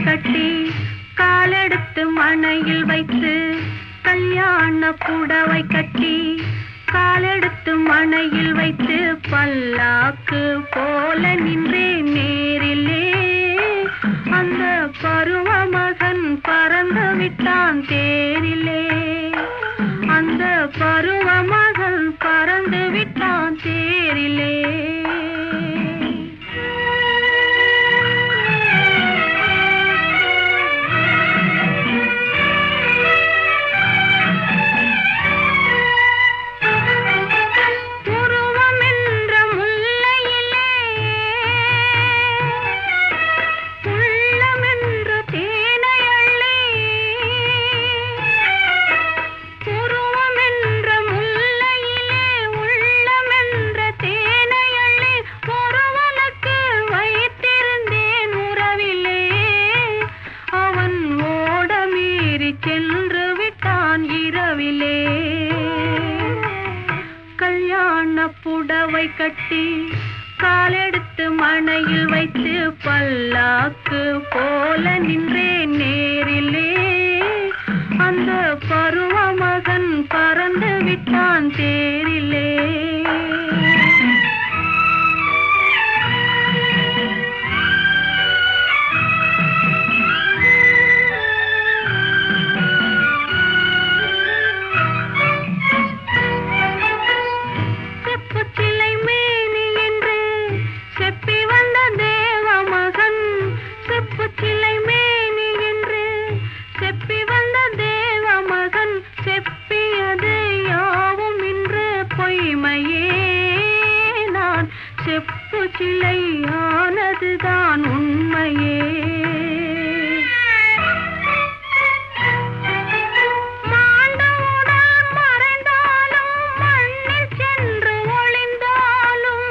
கட்டி காலெடுத்து மணையில் வைத்து கல்யாண புடவை கட்டி காலெடுத்து மணையில் வைத்து பல்லாக்கு போல நின்றே நேரிலே அந்த பருவ மகன் பறந்து விட்டான் தேரிலே அந்த பருவ மகன் பறந்து விட்டான் தேரிலே சென்று விட்டான் இரவிலே கல்யாண புடவை கட்டி காலெடுத்து மணையில் வைத்து பல்லாக்கு போல நின்றே நேரிலே அந்த பருவ மகன் பறந்து விட்டான் தேரிலே செப்பு சிலையானதுதான் உண்மையே மாண்டவுடன் மறைந்தாலும் மண்ணில் சென்று ஒளிந்தாலும்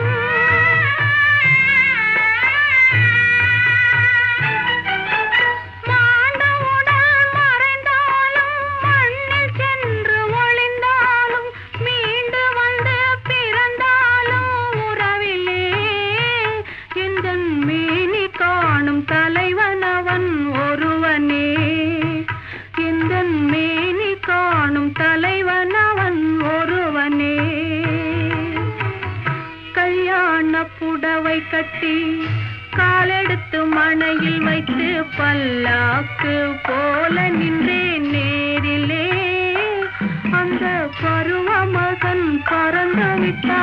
மாண்டவுடன் மறைந்தாலும் மண்ணில் சென்று ஒளிந்தாலும் மீண்டு வந்து பிறந்தாலும் மேனி காணும் தலைவன் அவன் ஒருவனே எந்தன் மேனி காணும் தலைவன் அவன் ஒருவனே கல்யாண புடவை கட்டி காலெடுத்து மணையில் வைத்து பல்லாக்கு போல நின்றே நேரிலே அந்த பருவ மகன் பறந்து விட்டான்